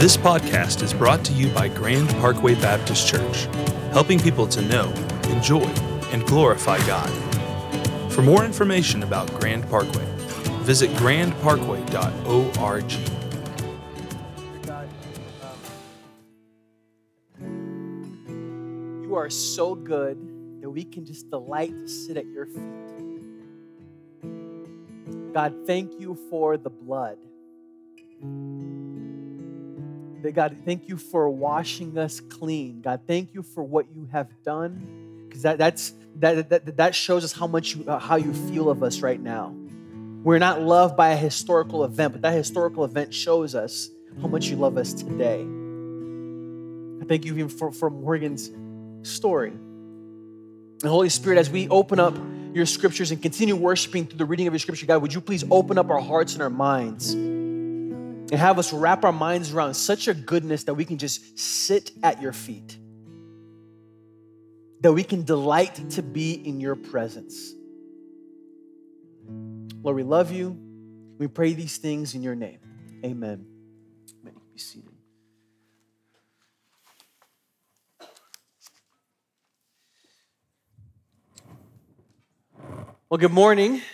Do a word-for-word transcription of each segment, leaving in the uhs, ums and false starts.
This podcast is brought to you by Grand Parkway Baptist Church, helping people to know, enjoy, and glorify God. For more information about Grand Parkway, visit grand parkway dot org. God, um, you are so good that we can just delight to sit at your feet. God, thank you for the blood. That God, thank you for washing us clean. God, thank you for what you have done, because that that's that, that that shows us how much you uh, how you feel of us right now. We're not loved by a historical event, but that historical event shows us how much you love us today. I thank you even for, for Morgan's story. And Holy Spirit, as we open up your scriptures and continue worshiping through the reading of your scripture, God, would you please open up our hearts and our minds and have us wrap our minds around such a goodness that we can just sit at your feet, that we can delight to be in your presence. Lord, we love you. We pray these things in your name. Amen. Amen. Be seated. Well, good morning.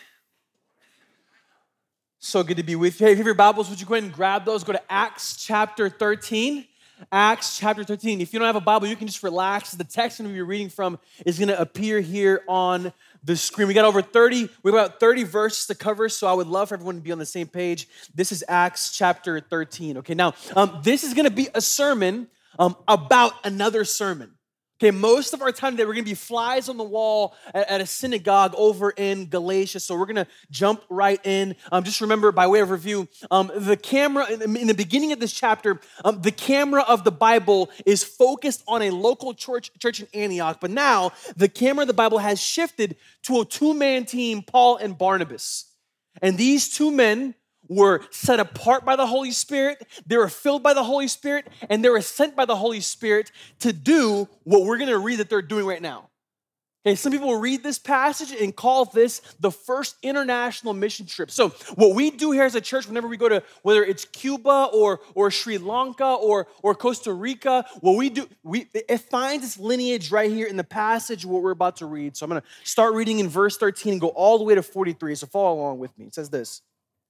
So good to be with you. Hey, if you have your Bibles, would you go ahead and grab those? Go to Acts chapter thirteen. Acts chapter thirteen. If you don't have a Bible, you can just relax. The text we're reading from is going to appear here on the screen. We got over thirty, we have about thirty verses to cover, so I would love for everyone to be on the same page. This is Acts chapter thirteen. Okay, now, um, this is going to be a sermon um, about another sermon. Okay, most of our time today, we're going to be flies on the wall at, at a synagogue over in Galatia. So we're going to jump right in. Um, just remember, by way of review, um, the camera, in, in the beginning of this chapter, um, the camera of the Bible is focused on a local church, church in Antioch. But now, the camera of the Bible has shifted to a two-man team, Paul and Barnabas. And these two men were set apart by the Holy Spirit, they were filled by the Holy Spirit, and they were sent by the Holy Spirit to do what we're going to read that they're doing right now. Okay, some people will read this passage and call this the first international mission trip. So what we do here as a church, whenever we go to, whether it's Cuba or, or Sri Lanka or, or Costa Rica, what we do, we it finds its lineage right here in the passage what we're about to read. So I'm going to start reading in verse thirteen and go all the way to forty-three. So follow along with me. It says this.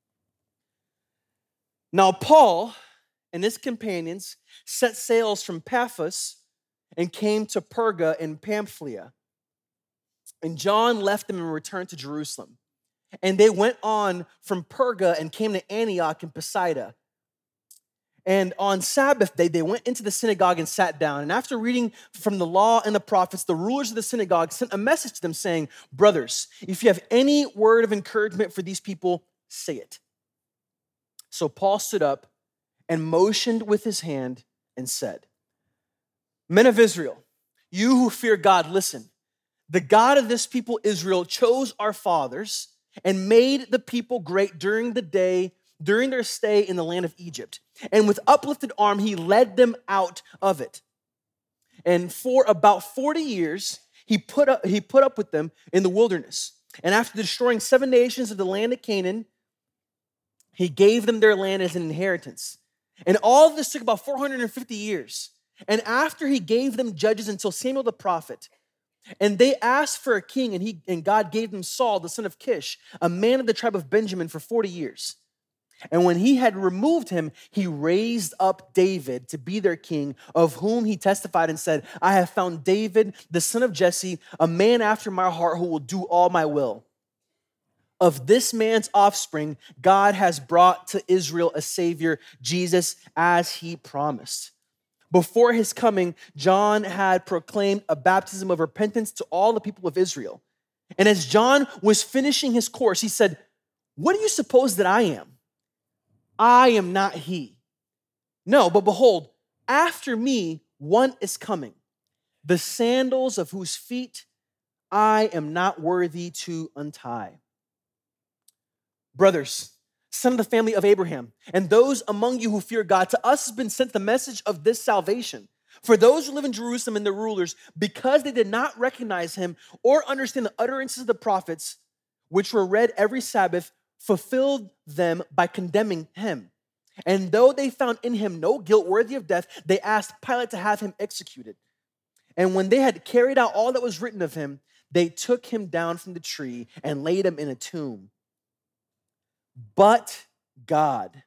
Now Paul and his companions set sails from Paphos and came to Perga in Pamphylia. And John left them and returned to Jerusalem. And they went on from Perga and came to Antioch in Pisidia. And on Sabbath day, they went into the synagogue and sat down. And after reading from the law and the prophets, the rulers of the synagogue sent a message to them saying, "Brothers, if you have any word of encouragement for these people, say it." So Paul stood up and motioned with his hand and said, "Men of Israel, you who fear God, listen. The God of this people, Israel, chose our fathers and made the people great during the day, during their stay in the land of Egypt. And with uplifted arm, he led them out of it. And for about forty years, he put up, he put up with them in the wilderness. And after destroying seven nations of the land of Canaan, he gave them their land as an inheritance. And all of this took about four hundred fifty years. And after he gave them judges until Samuel the prophet, and they asked for a king, and he and God gave them Saul, the son of Kish, a man of the tribe of Benjamin, for forty years. And when he had removed him, he raised up David to be their king, of whom he testified and said, "I have found David, the son of Jesse, a man after my heart who will do all my will. Of this man's offspring, God has brought to Israel a Savior, Jesus, as he promised." Before his coming, John had proclaimed a baptism of repentance to all the people of Israel. And as John was finishing his course, he said, "What do you suppose that I am? I am not he. No, but behold, after me, one is coming, the sandals of whose feet I am not worthy to untie. Brothers, son of the family of Abraham, and those among you who fear God, to us has been sent the message of this salvation. For those who live in Jerusalem and the rulers, because they did not recognize him or understand the utterances of the prophets, which were read every Sabbath, fulfilled them by condemning him. And though they found in him no guilt worthy of death, they asked Pilate to have him executed. And when they had carried out all that was written of him, they took him down from the tree and laid him in a tomb. But God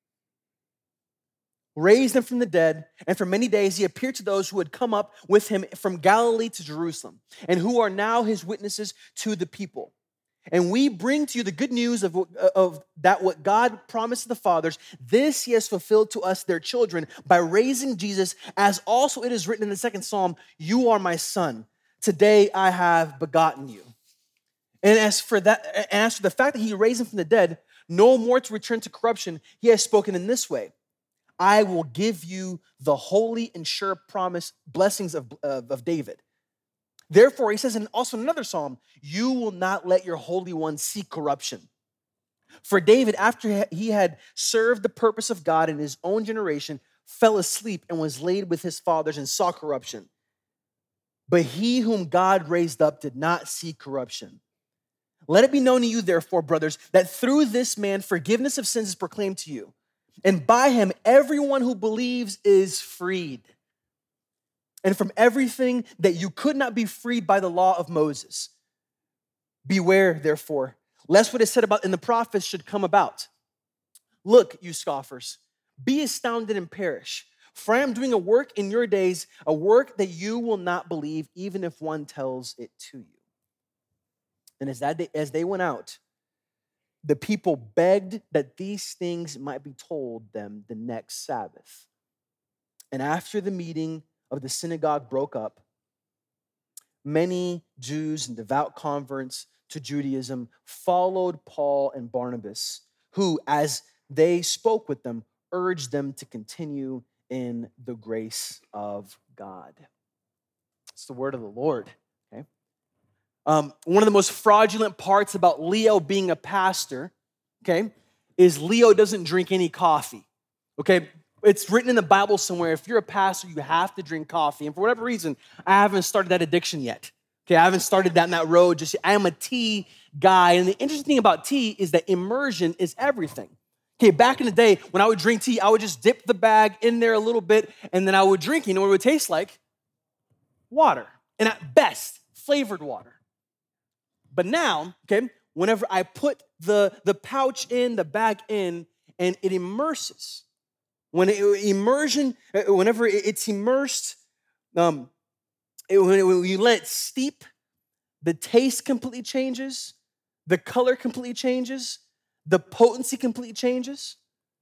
raised him from the dead, and for many days he appeared to those who had come up with him from Galilee to Jerusalem, and who are now his witnesses to the people. And we bring to you the good news of, of that what God promised to the fathers, this he has fulfilled to us, their children, by raising Jesus, as also it is written in the second Psalm, you are my son. Today I have begotten you. And as for that, and as for the fact that he raised him from the dead, no more to return to corruption, he has spoken in this way. I will give you the holy and sure promise, blessings of, of, of David. Therefore, he says in also in another psalm, you will not let your Holy One see corruption. For David, after he had served the purpose of God in his own generation, fell asleep and was laid with his fathers and saw corruption. But he whom God raised up did not see corruption. Let it be known to you, therefore, brothers, that through this man forgiveness of sins is proclaimed to you. And by him, everyone who believes is freed. And from everything that you could not be freed by the law of Moses. Beware, therefore, lest what is said about in the prophets should come about. Look, you scoffers, be astounded and perish. For I am doing a work in your days, a work that you will not believe, even if one tells it to you. And as, that day, as they went out, the people begged that these things might be told them the next Sabbath. And after the meeting of the synagogue broke up, many Jews and devout converts to Judaism followed Paul and Barnabas, who, as they spoke with them, urged them to continue in the grace of God. It's the word of the Lord. Okay. Um, one of the most fraudulent parts about Leo being a pastor, okay, is Leo doesn't drink any coffee. Okay. It's written in the Bible somewhere, if you're a pastor, you have to drink coffee. And for whatever reason, I haven't started that addiction yet. Okay, I haven't started down that road just yet. I am a tea guy. And the interesting thing about tea is that immersion is everything. Okay, back in the day, when I would drink tea, I would just dip the bag in there a little bit, and then I would drink. You know what it would taste like? Water. And at best, flavored water. But now, okay, whenever I put the, the pouch in, the bag in, and it immerses, When it, immersion, whenever it's immersed, um, it, when, it, when you let it steep, the taste completely changes, the color completely changes, the potency completely changes.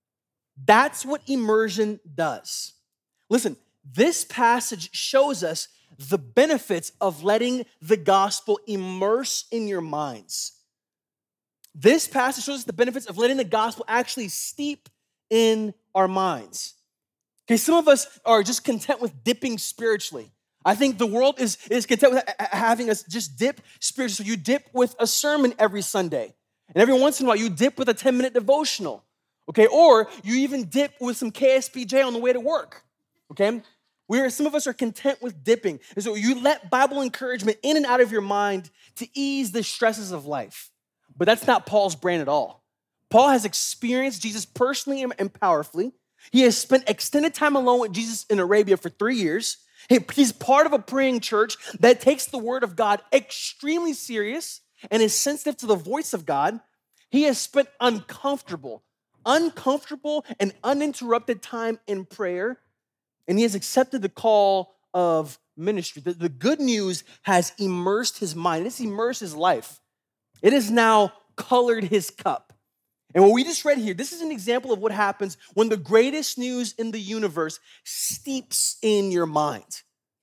That's what immersion does. Listen, this passage shows us the benefits of letting the gospel immerse in your minds. This passage shows us the benefits of letting the gospel actually steep in our minds. Okay, some of us are just content with dipping spiritually. I think the world is, is content with having us just dip spiritually. So you dip with a sermon every Sunday. And every once in a while, you dip with a ten-minute devotional. Okay, or you even dip with some K S P J on the way to work. Okay, We're, some of us are content with dipping. And so you let Bible encouragement in and out of your mind to ease the stresses of life. But that's not Paul's brand at all. Paul has experienced Jesus personally and powerfully. He has spent extended time alone with Jesus in Arabia for three years. He's part of a praying church that takes the word of God extremely serious and is sensitive to the voice of God. He has spent uncomfortable, uncomfortable and uninterrupted time in prayer, and he has accepted the call of ministry. The, the good news has immersed his mind. It's immersed his life. It has now colored his cup. And what we just read here, this is an example of what happens when the greatest news in the universe steeps in your mind.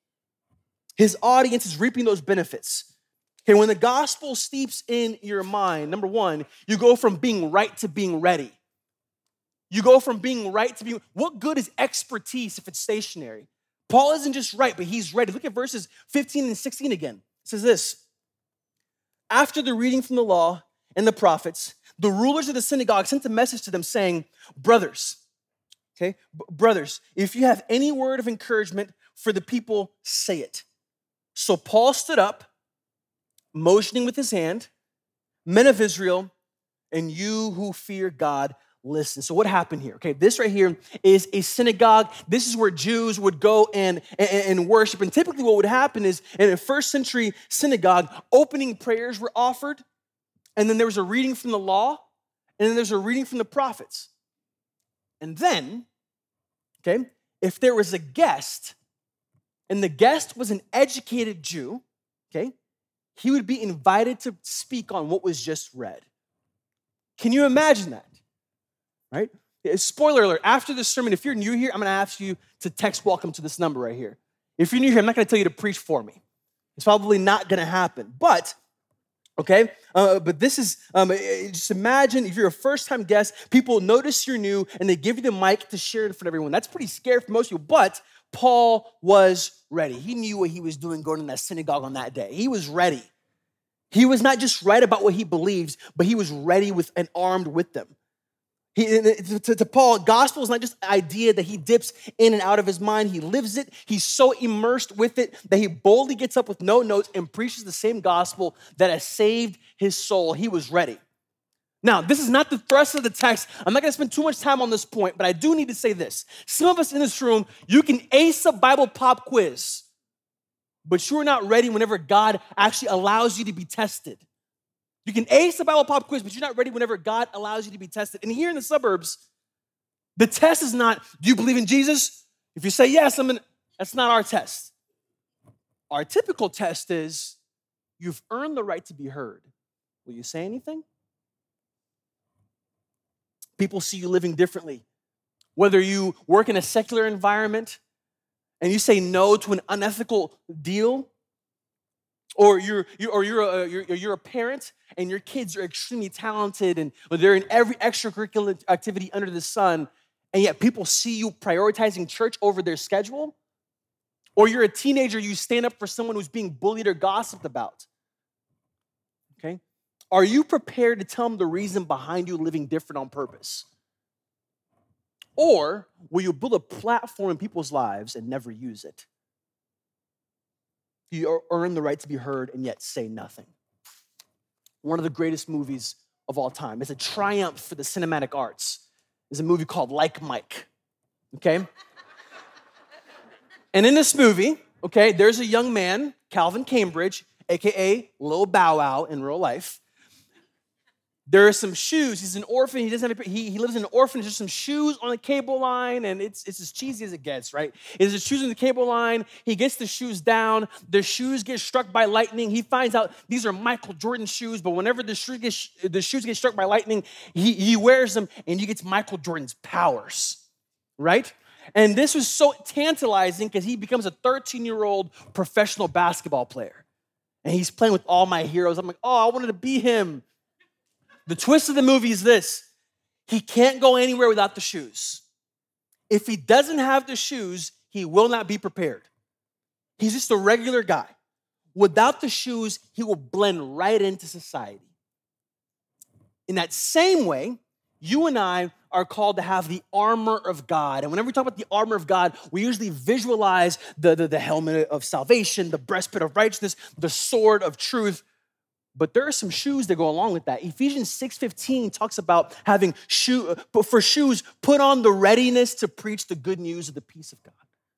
His audience is reaping those benefits. Okay, when the gospel steeps in your mind, number one, you go from being right to being ready. You go from being right to being, what good is expertise if it's stationary? Paul isn't just right, but he's ready. Look at verses fifteen and sixteen again. It says this, after the reading from the law and the prophets, the rulers of the synagogue sent a message to them saying, brothers, okay, b- brothers, if you have any word of encouragement for the people, say it. So Paul stood up, motioning with his hand, men of Israel, and you who fear God, listen. So what happened here? Okay, this right here is a synagogue. This is where Jews would go and, and, and worship. And typically what would happen is in a first century synagogue, opening prayers were offered. And then there was a reading from the law. And then there's a reading from the prophets. And then, okay, if there was a guest, and the guest was an educated Jew, okay, he would be invited to speak on what was just read. Can you imagine that? Right? Spoiler alert, after this sermon, if you're new here, I'm gonna ask you to text welcome to this number right here. If you're new here, I'm not gonna tell you to preach for me. It's probably not gonna happen. But, okay, uh, but this is, um, just imagine if you're a first-time guest, people notice you're new and they give you the mic to share in front of everyone. That's pretty scary for most people, but Paul was ready. He knew what he was doing going in that synagogue on that day. He was ready. He was not just right about what he believes, but he was ready with and armed with them. He, to, to Paul, gospel is not just an idea that he dips in and out of his mind. He lives it. He's so immersed with it that he boldly gets up with no notes and preaches the same gospel that has saved his soul. He was ready. Now, this is not the thrust of the text. I'm not going to spend too much time on this point, but I do need to say this. Some of us in this room, you can ace a Bible pop quiz, but you're not ready whenever God actually allows you to be tested. You can ace a Bible pop quiz, but you're not ready whenever God allows you to be tested. And here in the suburbs, the test is not, do you believe in Jesus? If you say yes, I'm gonna, that's not our test. Our typical test is, you've earned the right to be heard. Will you say anything? People see you living differently. Whether you work in a secular environment and you say no to an unethical deal, or you're, you're, or you're, a, you're, you're a parent and your kids are extremely talented and they're in every extracurricular activity under the sun, and yet people see you prioritizing church over their schedule, or you're a teenager, you stand up for someone who's being bullied or gossiped about, okay? Are you prepared to tell them the reason behind you living different on purpose? Or will you build a platform in people's lives and never use it? You earn the right to be heard and yet say nothing. One of the greatest movies of all time. It's a triumph for the cinematic arts. It's a movie called Like Mike, okay? And in this movie, okay, there's a young man, Calvin Cambridge, A K A Lil Bow Wow in real life. There are some shoes. He's an orphan. He doesn't have. A, he, he lives in an orphanage. There's some shoes on the cable line, and it's it's as cheesy as it gets, right? There's the shoes on the cable line. He gets the shoes down. The shoes get struck by lightning. He finds out these are Michael Jordan shoes, but whenever the shoes get the shoes get struck by lightning, he he wears them, and he gets Michael Jordan's powers, right? And this was so tantalizing because he becomes a thirteen-year-old professional basketball player, and he's playing with all my heroes. I'm like, oh, I wanted to be him. The twist of the movie is this: he can't go anywhere without the shoes. If he doesn't have the shoes, he will not be prepared. He's just a regular guy. Without the shoes, he will blend right into society. In that same way, you and I are called to have the armor of God. And whenever we talk about the armor of God, we usually visualize the, the, the helmet of salvation, the breastplate of righteousness, the sword of truth. But there are some shoes that go along with that. Ephesians six fifteen talks about having shoe, but for shoes, put on the readiness to preach the good news of the peace of God.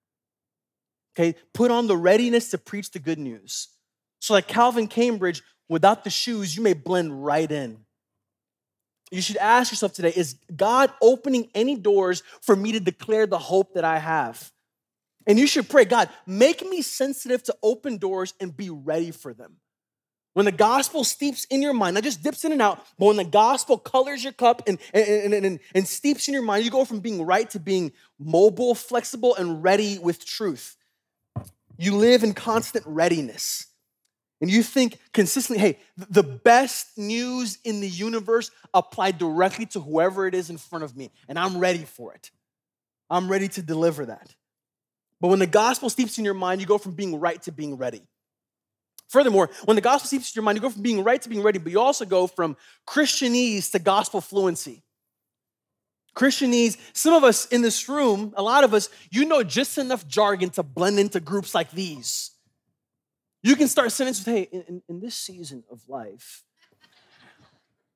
Okay, put on the readiness to preach the good news. So like Calvin Cambridge, without the shoes, you may blend right in. You should ask yourself today, is God opening any doors for me to declare the hope that I have? And you should pray, God, make me sensitive to open doors and be ready for them. When the gospel steeps in your mind, not just dips in and out, but when the gospel colors your cup and, and, and, and, and steeps in your mind, you go from being right to being mobile, flexible, and ready with truth. You live in constant readiness. And you think consistently, hey, the best news in the universe applied directly to whoever it is in front of me, and I'm ready for it. I'm ready to deliver that. But when the gospel steeps in your mind, you go from being right to being ready. Furthermore, when the gospel seeps in your mind, you go from being right to being ready, but you also go from Christianese to gospel fluency. Christianese, some of us in this room, a lot of us, you know just enough jargon to blend into groups like these. You can start sentences with, hey, in, in this season of life,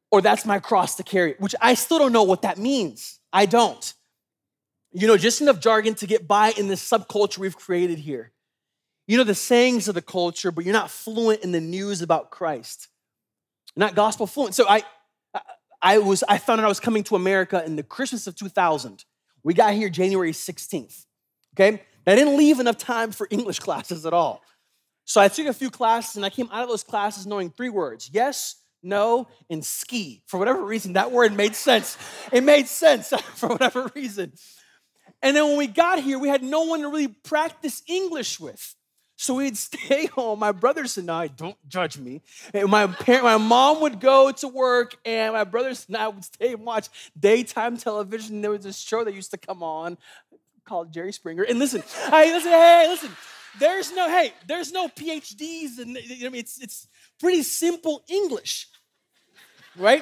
or that's my cross to carry, which I still don't know what that means. I don't. You know, just enough jargon to get by in this subculture we've created here. You know the sayings of the culture, but you're not fluent in the news about Christ. You're not gospel fluent. So I, I was, I found out I was coming to America in the Christmas of two thousand. We got here January sixteenth, okay? I didn't leave enough time for English classes at all. So I took a few classes, and I came out of those classes knowing three words: yes, no, and ski. For whatever reason, that word made sense. It made sense for whatever reason. And then when we got here, we had no one to really practice English with. So we'd stay home. My brothers and I, don't judge me. And my parent, my mom would go to work, and my brothers and I would stay and watch daytime television. There was this show that used to come on called Jerry Springer. And listen, hey, listen, hey, listen. There's no, hey, there's no P H Ds, and I mean, it's it's pretty simple English, right?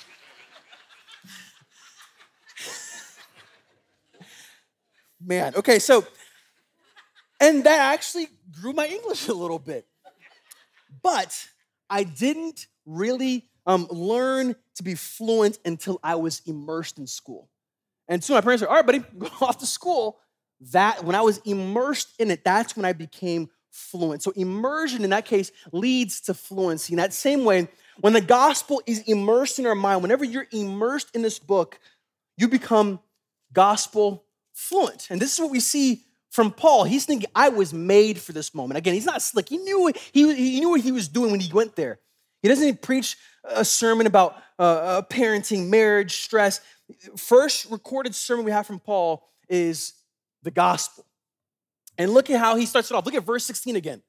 Man, okay, so, and that actually grew my English a little bit. But I didn't really um, learn to be fluent until I was immersed in school. And so my parents were, all right, buddy, go off to school. That, when I was immersed in it, that's when I became fluent. So immersion in that case leads to fluency. In that same way, when the gospel is immersed in our mind, whenever you're immersed in this book, you become gospel fluent. And this is what we see from Paul. He's thinking, I was made for this moment. Again, he's not slick. He knew, he, he knew what he was doing when he went there. He doesn't even preach a sermon about uh, uh, parenting, marriage, stress. First recorded sermon we have from Paul is the gospel. And look at how he starts it off. Look at verse sixteen again.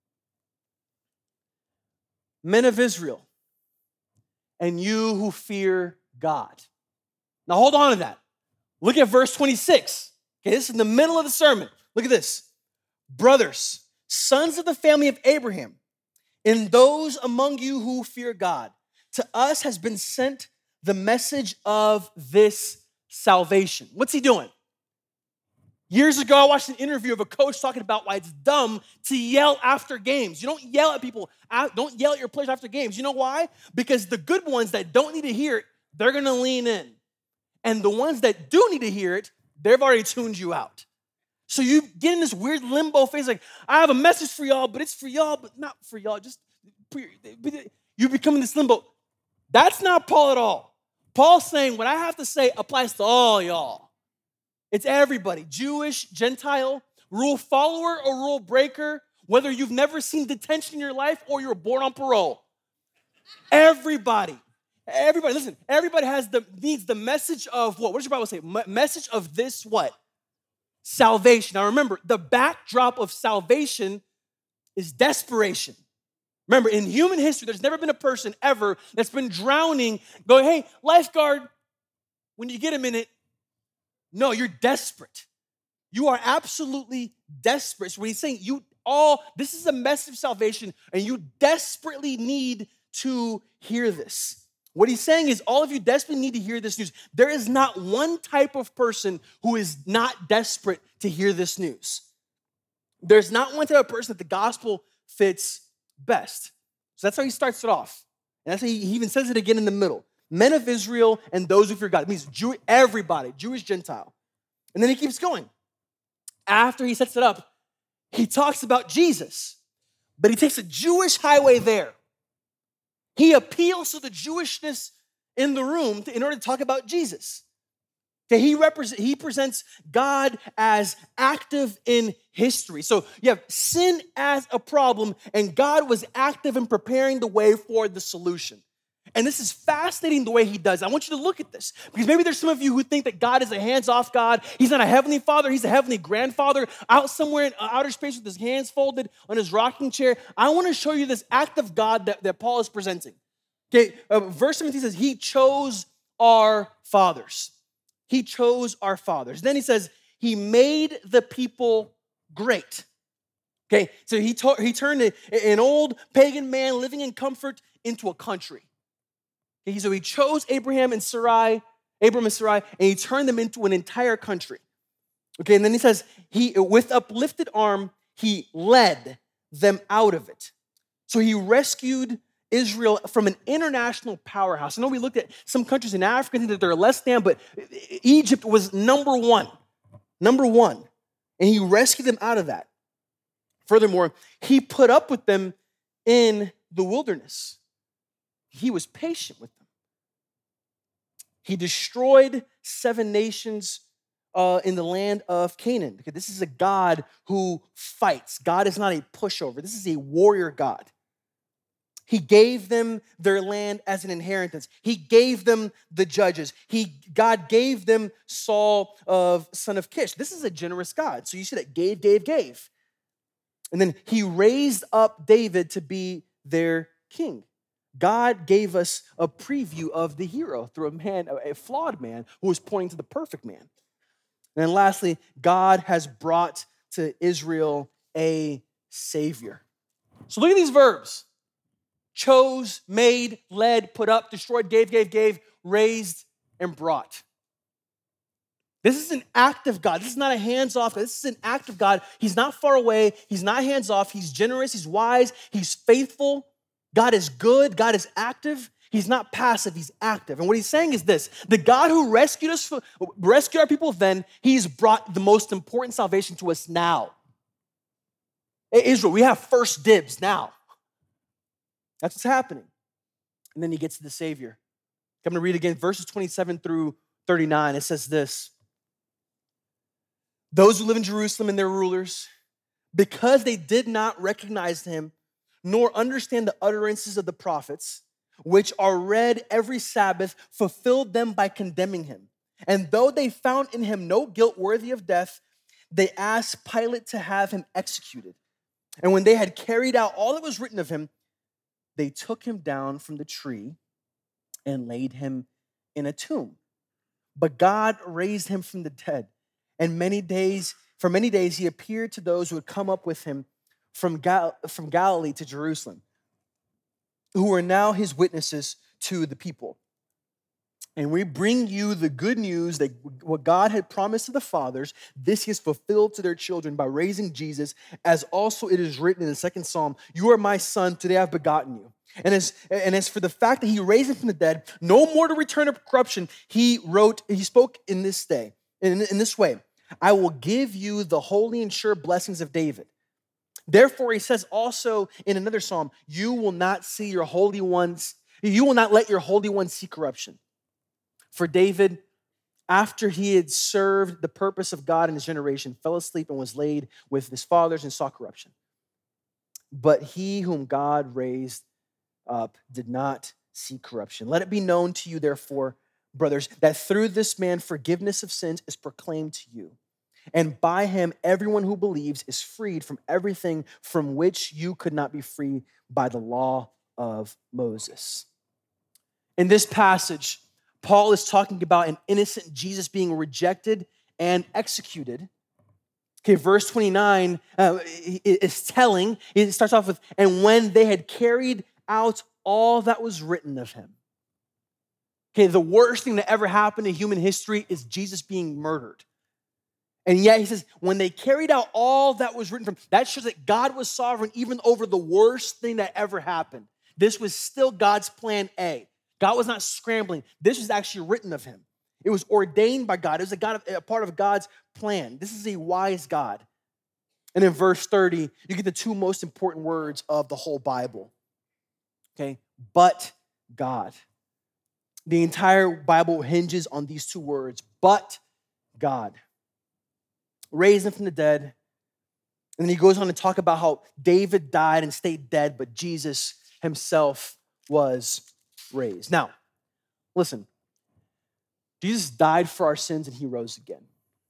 Men of Israel, and you who fear God. Now hold on to that. Look at verse twenty-six. Okay, this is in the middle of the sermon. Look at this. Brothers, sons of the family of Abraham, and those among you who fear God, to us has been sent the message of this salvation. What's he doing? Years ago, I watched an interview of a coach talking about why it's dumb to yell after games. You don't yell at people. Don't yell at your players after games. You know why? Because the good ones that don't need to hear it, they're going to lean in. And the ones that do need to hear it, they've already tuned you out. So you get in this weird limbo phase, like, I have a message for y'all, but it's for y'all, but not for y'all. Just, you become in this limbo. That's not Paul at all. Paul's saying what I have to say applies to all y'all. It's everybody, Jewish, Gentile, rule follower or rule breaker, whether you've never seen detention in your life or you were born on parole. Everybody, everybody, listen, everybody has the needs the message of what? What does your Bible say? M- message of this what? Salvation. Now remember, the backdrop of salvation is desperation. Remember, in human history, there's never been a person ever that's been drowning going, hey, lifeguard, when you get a minute, no, you're desperate. You are absolutely desperate. So when he's saying you all, this is a message of salvation, and you desperately need to hear this. What he's saying is all of you desperately need to hear this news. There is not one type of person who is not desperate to hear this news. There's not one type of person that the gospel fits best. So that's how he starts it off. And that's how he even says it again in the middle. Men of Israel and those who fear God. It means Jew, everybody, Jewish, Gentile. And then he keeps going. After he sets it up, he talks about Jesus, but he takes a Jewish highway there. He appeals to the Jewishness in the room to, in order to talk about Jesus. Okay, he, represent, he presents God as active in history. So you have sin as a problem, and God was active in preparing the way for the solution. And this is fascinating the way he does. I want you to look at this, because maybe there's some of you who think that God is a hands-off God. He's not a heavenly father. He's a heavenly grandfather out somewhere in outer space with his hands folded on his rocking chair. I want to show you this act of God that, that Paul is presenting. Okay, uh, verse seventeen says, he chose our fathers. He chose our fathers. Then he says, he made the people great. Okay, so he, to- he turned a, an old pagan man living in comfort into a country. Okay, so he chose Abraham and Sarai, Abram and Sarai, and he turned them into an entire country. Okay, and then he says, he with uplifted arm, he led them out of it. So he rescued Israel from an international powerhouse. I know we looked at some countries in Africa and that they're less than, but Egypt was number one, number one. And he rescued them out of that. Furthermore, he put up with them in the wilderness. He was patient with them. He destroyed seven nations uh, in the land of Canaan. Okay, this is a God who fights. God is not a pushover. This is a warrior God. He gave them their land as an inheritance. He gave them the judges. He, God gave them Saul of son of Kish. This is a generous God. So you see that gave, gave, gave. And then he raised up David to be their king. God gave us a preview of the hero through a man, a flawed man who was pointing to the perfect man. And then lastly, God has brought to Israel a savior. So look at these verbs. Chose, made, led, put up, destroyed, gave, gave, gave, raised, and brought. This is an active God. This is not a hands-off God. This is an active God. He's not far away. He's not hands-off. He's generous. He's wise. He's faithful. God is good. God is active. He's not passive. He's active. And what he's saying is this. The God who rescued us, rescued our people then, he's brought the most important salvation to us now. Israel, we have first dibs now. That's what's happening. And then he gets to the Savior. I'm going to read again, verses twenty-seven through thirty-nine. It says this. Those who live in Jerusalem and their rulers, because they did not recognize him, nor understand the utterances of the prophets, which are read every Sabbath, fulfilled them by condemning him. And though they found in him no guilt worthy of death, they asked Pilate to have him executed. And when they had carried out all that was written of him, they took him down from the tree and laid him in a tomb. But God raised him from the dead. And many days, for many days, he appeared to those who had come up with him from, Gal- from Galilee to Jerusalem, who are now his witnesses to the people. And we bring you the good news that what God had promised to the fathers, this he has fulfilled to their children by raising Jesus, as also it is written in the second Psalm, you are my son, today I've begotten you. And as, and as for the fact that he raised him from the dead, no more to return to corruption, he wrote, he spoke in this day, in, in this way, I will give you the holy and sure blessings of David. Therefore, he says also in another Psalm, you will not see your holy ones, you will not let your holy ones see corruption. For David, after he had served the purpose of God in his generation, fell asleep and was laid with his fathers and saw corruption. But he whom God raised up did not see corruption. Let it be known to you, therefore, brothers, that through this man forgiveness of sins is proclaimed to you. And by him, everyone who believes is freed from everything from which you could not be free by the law of Moses. In this passage, Paul is talking about an innocent Jesus being rejected and executed. Okay, verse twenty-nine uh, is telling, it starts off with, and when they had carried out all that was written of him. Okay, the worst thing that ever happened in human history is Jesus being murdered. And yet he says, when they carried out all that was written from, that shows that God was sovereign even over the worst thing that ever happened. This was still God's plan A. God was not scrambling. This was actually written of him. It was ordained by God. It was a, God, a part of God's plan. This is a wise God. And in verse thirty, you get the two most important words of the whole Bible. Okay, but God. The entire Bible hinges on these two words, but God. Raised him from the dead. And then he goes on to talk about how David died and stayed dead, but Jesus himself was raised. Now, listen, Jesus died for our sins and he rose again.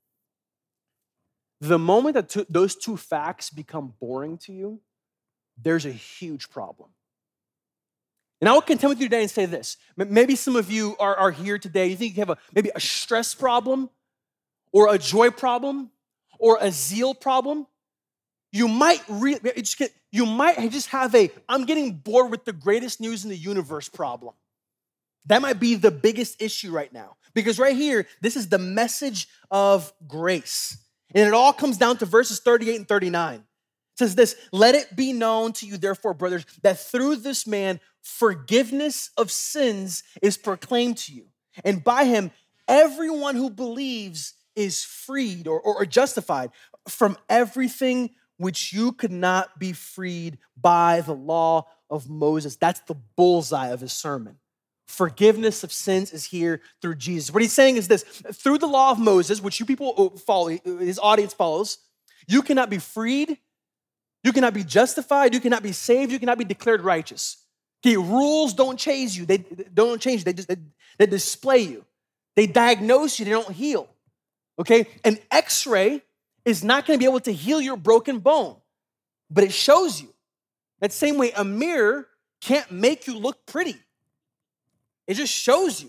The moment that two, those two facts become boring to you, there's a huge problem. And I will contend with you today and say this. Maybe some of you are, are here today. You think you have a, maybe a stress problem or a joy problem or a zeal problem. You might re- just get, you might just have a, I'm getting bored with the greatest news in the universe problem. That might be the biggest issue right now. Because right here, this is the message of grace. And it all comes down to verses thirty-eight and thirty-nine. It says this, let it be known to you, therefore, brothers, that through this man, forgiveness of sins is proclaimed to you. And by him, everyone who believes is freed or, or, or justified from everything which you could not be freed by the law of Moses. That's the bullseye of his sermon. Forgiveness of sins is here through Jesus. What he's saying is this: through the law of Moses, which you people follow, his audience follows, you cannot be freed, you cannot be justified, you cannot be saved, you cannot be declared righteous. Okay, rules don't change you. They don't change you. They just they, they display you. They diagnose you. They don't heal. Okay, an X-ray is not going to be able to heal your broken bone, but it shows you. That same way, a mirror can't make you look pretty. It just shows you.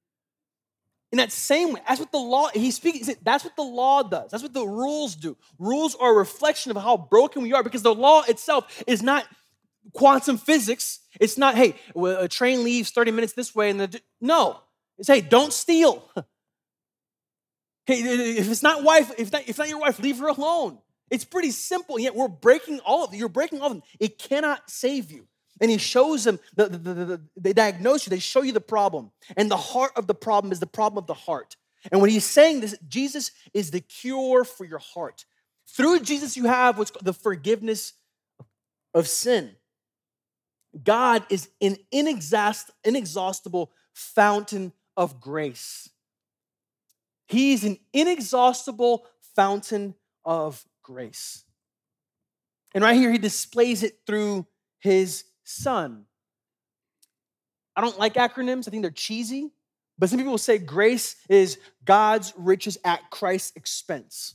In that same way, that's what the law, he's speaking, that's what the law does. That's what the rules do. Rules are a reflection of how broken we are, because the law itself is not quantum physics. It's not, hey, a train leaves thirty minutes this way, and the, no. It's, hey, don't steal. Okay, if it's not wife, if not, if not your wife, leave her alone. It's pretty simple, yet we're breaking all of it. You're breaking all of them. It cannot save you. And he shows them, the, the, the, the, they diagnose you, they show you the problem. And the heart of the problem is the problem of the heart. And when he's saying this, Jesus is the cure for your heart. Through Jesus, you have what's called the forgiveness of sin. God is an inexhaust, inexhaustible fountain of grace. He's an inexhaustible fountain of grace. And right here, he displays it through his Son. I don't like acronyms. I think they're cheesy. But some people will say grace is God's riches at Christ's expense.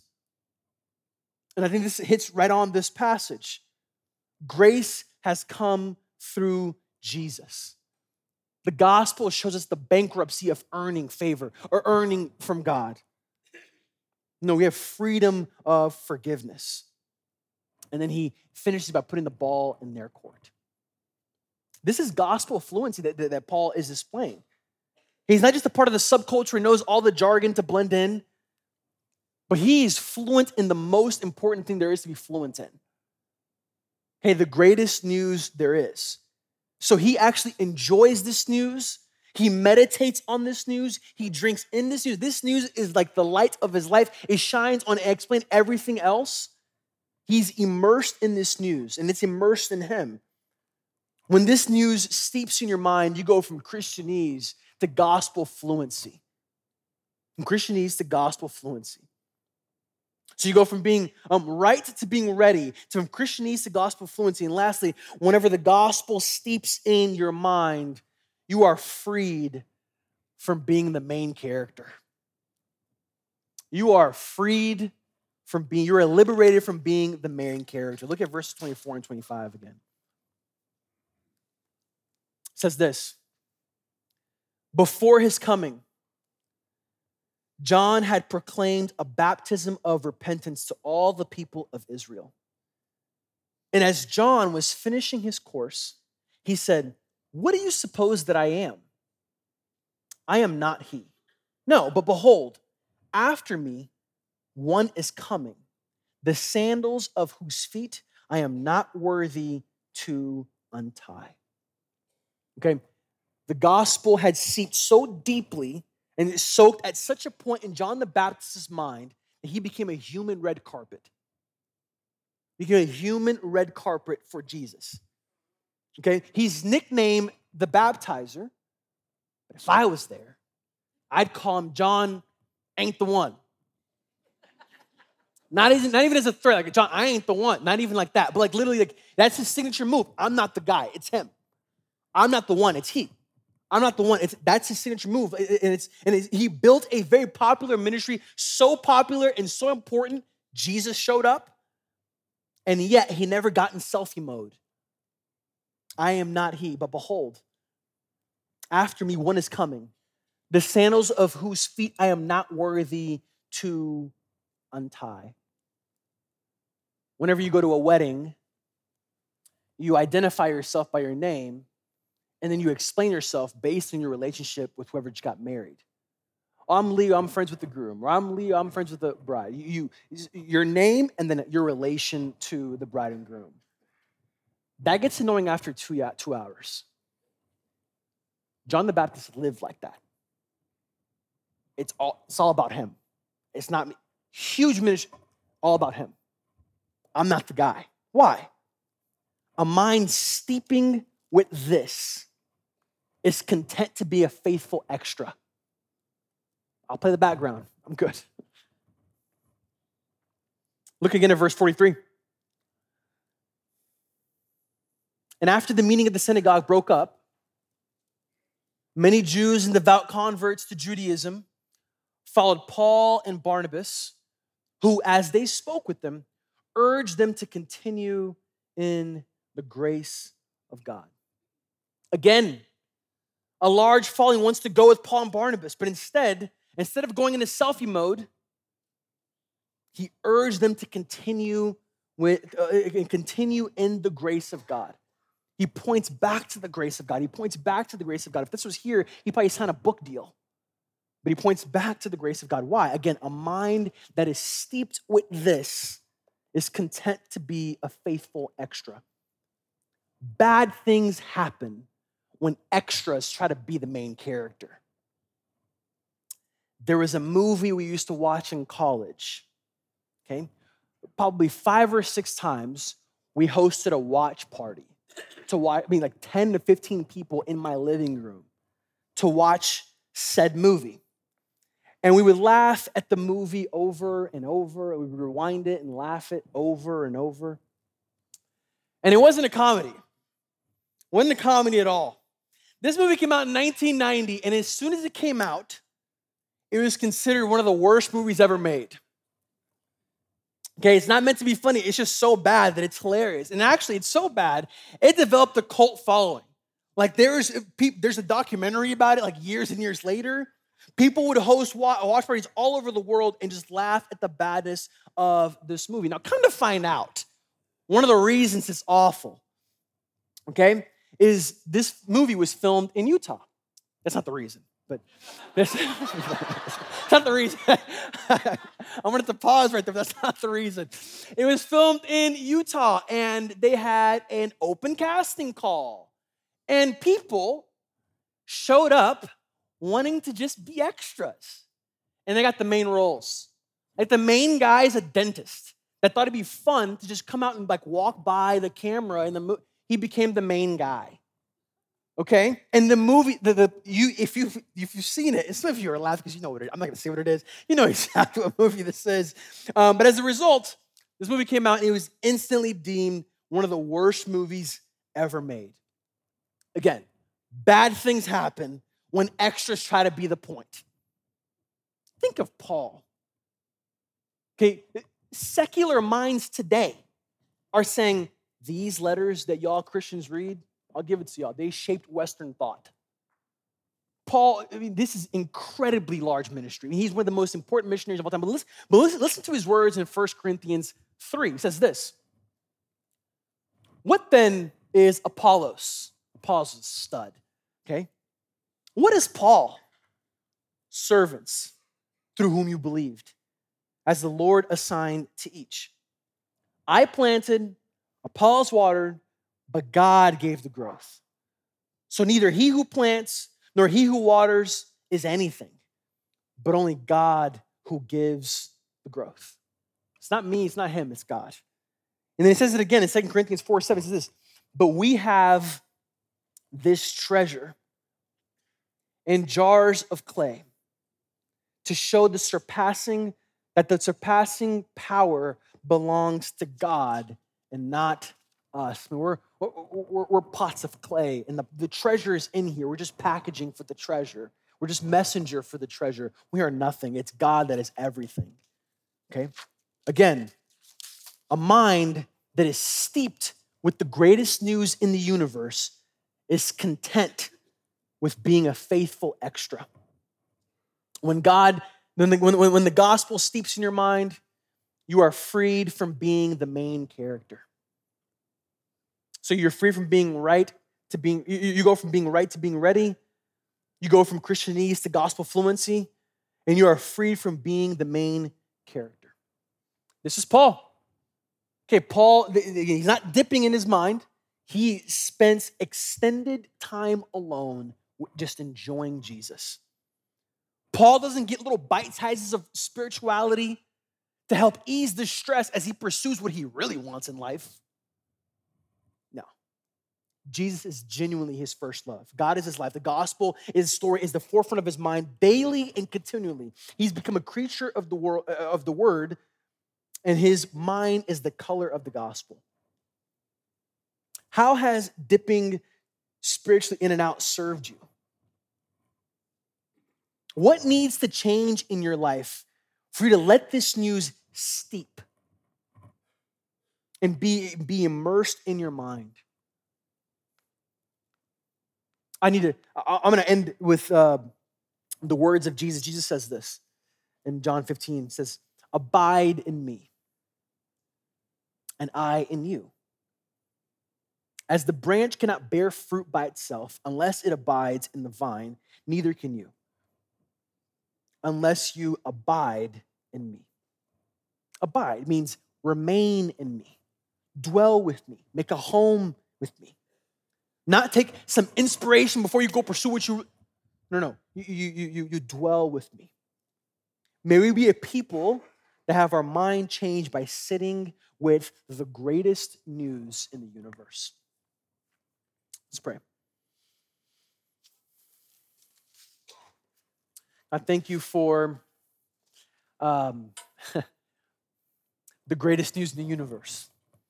And I think this hits right on this passage. Grace has come through Jesus. The gospel shows us the bankruptcy of earning favor or earning from God. No, we have freedom of forgiveness. And then he finishes by putting the ball in their court. This is gospel fluency that, that, that Paul is displaying. He's not just a part of the subculture and knows all the jargon to blend in, but he's fluent in the most important thing there is to be fluent in. Okay, the greatest news there is. So he actually enjoys this news. He meditates on this news. He drinks in this news. This news is like the light of his life. It shines on and explains everything else. He's immersed in this news, and it's immersed in him. When this news steeps in your mind, you go from Christianese to gospel fluency. From Christianese to gospel fluency. So you go from being um, right to being ready, to from Christianese to gospel fluency. And lastly, whenever the gospel steeps in your mind, you are freed from being the main character. You are freed from being, you are liberated from being the main character. Look at verses twenty-four and twenty-five again. It says this: before his coming, John had proclaimed a baptism of repentance to all the people of Israel. And as John was finishing his course, he said, "What do you suppose that I am? I am not he. No, but behold, after me, one is coming, the sandals of whose feet I am not worthy to untie." Okay, the gospel had seeped so deeply and it soaked at such a point in John the Baptist's mind that he became a human red carpet. He became a human red carpet for Jesus. Okay, he's nicknamed the baptizer, but if I was there, I'd call him John ain't the one. Not even, not even as a threat, like John, I ain't the one. Not even like that, but like literally, like that's his signature move. I'm not the guy, it's him. I'm not the one, it's he. I'm not the one. It's, that's his signature move. And, it's, and it's, he built a very popular ministry, so popular and so important, Jesus showed up, and yet he never got in selfie mode. I am not he, but behold, after me one is coming, the sandals of whose feet I am not worthy to untie. Whenever you go to a wedding, you identify yourself by your name, and then you explain yourself based on your relationship with whoever just got married. I'm Leo, I'm friends with the groom. Or I'm Leo, I'm friends with the bride. You, you, your name and then your relation to the bride and groom. That gets annoying after two, two hours. John the Baptist lived like that. It's all, it's all about him. It's not me. Huge ministry, all about him. I'm not the guy. Why? A mind steeping with this is content to be a faithful extra. I'll play the background. I'm good. Look again at verse forty-three. And after the meeting of the synagogue broke up, many Jews and devout converts to Judaism followed Paul and Barnabas, who, as they spoke with them, urged them to continue in the grace of God. Again, a large following wants to go with Paul and Barnabas, but instead, instead of going into selfie mode, he urged them to continue with, uh, continue in the grace of God. He points back to the grace of God. He points back to the grace of God. If this was here, he'd probably sign a book deal. But he points back to the grace of God. Why? Again, a mind that is steeped with this is content to be a faithful extra. Bad things happen when extras try to be the main character. There was a movie we used to watch in college, okay? Probably five or six times, we hosted a watch party to watch, I mean, like ten to fifteen people in my living room to watch said movie. And we would laugh at the movie over and over. And we would rewind it and laugh it over and over. And it wasn't a comedy. It wasn't a comedy at all. This movie came out in nineteen ninety, and as soon as it came out, it was considered one of the worst movies ever made. Okay, it's not meant to be funny. It's just so bad that it's hilarious. And actually, it's so bad, it developed a cult following. Like there's, there's a documentary about it like years and years later. People would host watch parties all over the world and just laugh at the badness of this movie. Now, come to find out, one of the reasons it's awful, okay, is this movie was filmed in Utah. That's not the reason, but that's, that's not the reason. I'm going to have to pause right there, but that's not the reason. It was filmed in Utah, and they had an open casting call, and people showed up wanting to just be extras. And they got the main roles. Like the main guy is a dentist that thought it'd be fun to just come out and like walk by the camera and the mo- he became the main guy. Okay? And the movie, the, the you if you if you've seen it, and some of you are laughing because you know what it is. I'm not gonna say what it is. You know exactly what movie this is. Um, but as a result, this movie came out and it was instantly deemed one of the worst movies ever made. Again, bad things happen when extras try to be the point. Think of Paul. Okay, secular minds today are saying, these letters that y'all Christians read, I'll give it to y'all, they shaped Western thought. Paul, I mean, this is incredibly large ministry. I mean, he's one of the most important missionaries of all time. But listen, but listen, listen to his words in First Corinthians three. He says this, what then is Apollos? Apollos is a stud, okay? What is Paul? Servants through whom you believed, as the Lord assigned to each. I planted, Apollos watered, but God gave the growth. So neither he who plants nor he who waters is anything, but only God who gives the growth. It's not me, it's not him, it's God. And then it says it again in Second Corinthians four seven, it says this, but we have this treasure in jars of clay to show the surpassing, that the surpassing power belongs to God and not us. We're, we're, we're pots of clay, and the, the treasure is in here. We're just packaging for the treasure. We're just messenger for the treasure. We are nothing. It's God that is everything, okay? Again, a mind that is steeped with the greatest news in the universe is content with being a faithful extra. When God, when the, when, when the gospel steeps in your mind, you are freed from being the main character. So you're free from being right to being, you, you go from being right to being ready. You go from Christianese to gospel fluency, and you are free from being the main character. This is Paul. Okay, Paul, he's not dipping in his mind. He spends extended time alone just enjoying Jesus. Paul doesn't get little bite sizes of spirituality to help ease the stress as he pursues what he really wants in life. No. Jesus is genuinely his first love. God is his life. The gospel, his story, is the forefront of his mind daily and continually. He's become a creature of the world, of the word, and his mind is the color of the gospel. How has dipping spiritually in and out served you? What needs to change in your life for you to let this news steep and be, be immersed in your mind? I need to, I'm going to end with uh, the words of Jesus. Jesus says this in John fifteen. He says, abide in me, and I in you. As the branch cannot bear fruit by itself unless it abides in the vine, neither can you, unless you abide in me. Abide means remain in me, dwell with me, make a home with me. Not take some inspiration before you go pursue what you, no, no, you, you, you, you dwell with me. May we be a people that have our mind changed by sitting with the greatest news in the universe. Let's pray. I thank you for um, the greatest news in the universe.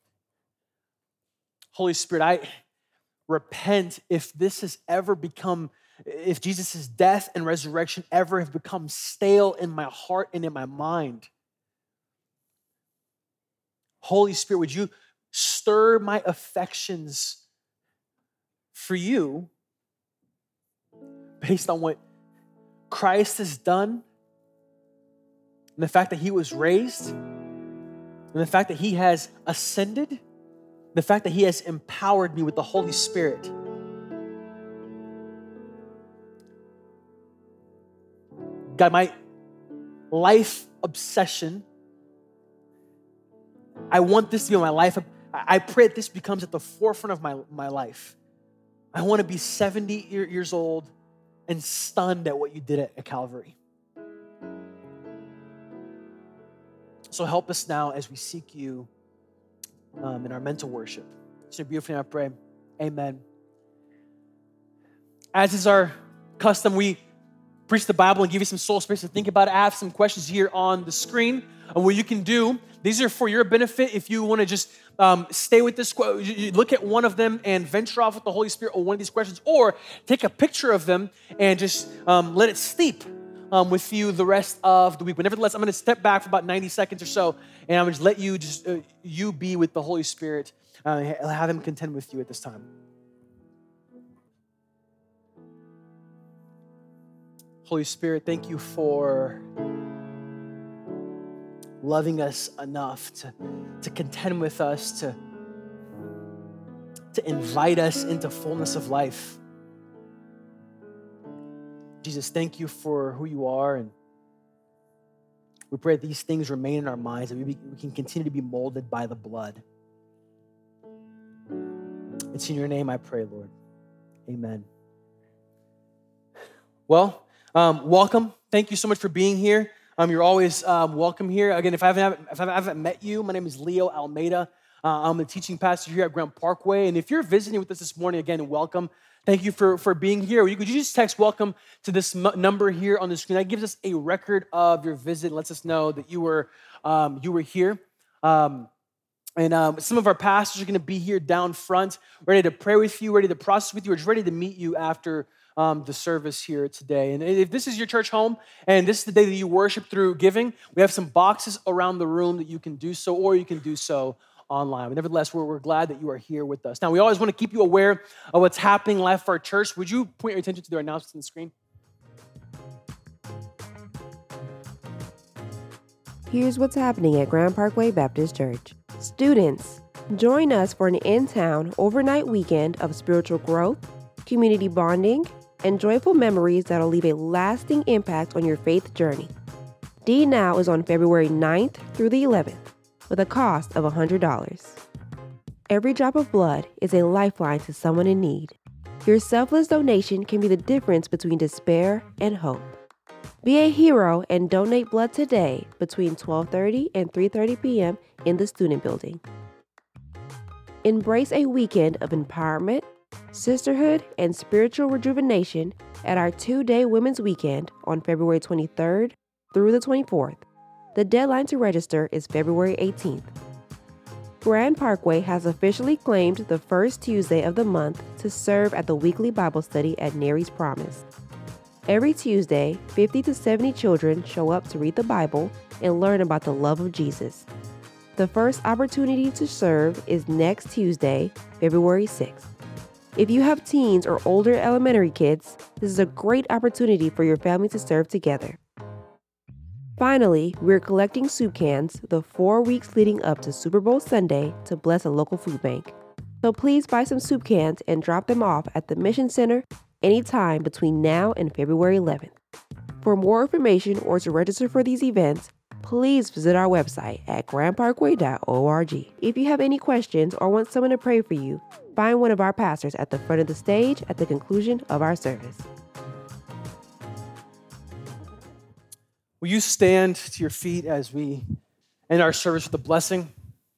Holy Spirit, I repent if this has ever become, if Jesus' death and resurrection ever have become stale in my heart and in my mind. Holy Spirit, would you stir my affections for you based on what Christ has done and the fact that he was raised and the fact that he has ascended, the fact that he has empowered me with the Holy Spirit. God, my life obsession, I want this to be my life. I pray that this becomes at the forefront of my, my life. I want to be seventy years old and stunned at what you did at, at Calvary. So help us now as we seek you um, in our mental worship. So beautifully, I pray. Amen. As is our custom, we preach the Bible and give you some soul space to think about it. I have some questions here on the screen. And what you can do, these are for your benefit. If you want to just um, stay with this, you look at one of them and venture off with the Holy Spirit on one of these questions, or take a picture of them and just um, let it steep um, with you the rest of the week. But nevertheless, I'm going to step back for about ninety seconds or so, and I'm going to just let you just uh, you be with the Holy Spirit, uh, have him contend with you at this time. Holy Spirit, thank you for loving us enough to, to contend with us, to, to invite us into fullness of life. Jesus, thank you for who you are, and we pray that these things remain in our minds, and we, be, we can continue to be molded by the blood. It's in your name I pray, Lord. Amen. Well, um, welcome. Thank you so much for being here. Um, you're always um, welcome here. Again, if I, haven't, if I haven't met you, my name is Leo Almeida. Uh, I'm the teaching pastor here at Grand Parkway. And if you're visiting with us this morning, again, welcome. Thank you for, for being here. You could just text welcome to this m- number here on the screen. That gives us a record of your visit. Lets us know that you were um, you were here. Um, and um, some of our pastors are going to be here down front, ready to pray with you, ready to process with you, or just ready to meet you after Um, the service here today. And if this is your church home and this is the day that you worship through giving, we have some boxes around the room that you can do so, or you can do so online. But nevertheless, we're, we're glad that you are here with us. Now, we always want to keep you aware of what's happening live for our church. Would you point your attention to the announcements on the screen? Here's what's happening at Grand Parkway Baptist Church. Students, join us for an in-town overnight weekend of spiritual growth, community bonding, and joyful memories that'll leave a lasting impact on your faith journey. D Now is on February ninth through the eleventh with a cost of one hundred dollars. Every drop of blood is a lifeline to someone in need. Your selfless donation can be the difference between despair and hope. Be a hero and donate blood today between twelve thirty and three thirty p.m. in the student building. Embrace a weekend of empowerment, sisterhood, and spiritual rejuvenation at our two-day Women's Weekend on February twenty-third through the twenty-fourth. The deadline to register is February eighteenth. Grand Parkway has officially claimed the first Tuesday of the month to serve at the weekly Bible study at Nary's Promise. Every Tuesday, fifty to seventy children show up to read the Bible and learn about the love of Jesus. The first opportunity to serve is next Tuesday, February sixth. If you have teens or older elementary kids, this is a great opportunity for your family to serve together. Finally, we're collecting soup cans the four weeks leading up to Super Bowl Sunday to bless a local food bank. So please buy some soup cans and drop them off at the Mission Center anytime between now and February eleventh. For more information or to register for these events, please visit our website at grand parkway dot org. If you have any questions or want someone to pray for you, find one of our pastors at the front of the stage at the conclusion of our service. Will you stand to your feet as we end our service with a blessing?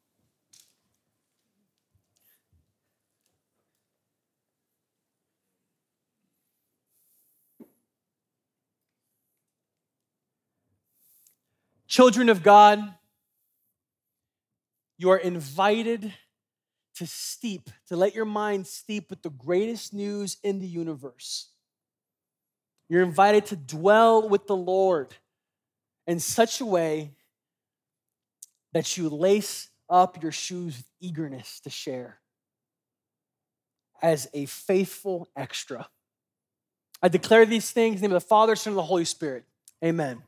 Children of God, you are invited to steep, to let your mind steep with the greatest news in the universe. You're invited to dwell with the Lord in such a way that you lace up your shoes with eagerness to share as a faithful extra. I declare these things in the name of the Father, Son, and the Holy Spirit. Amen.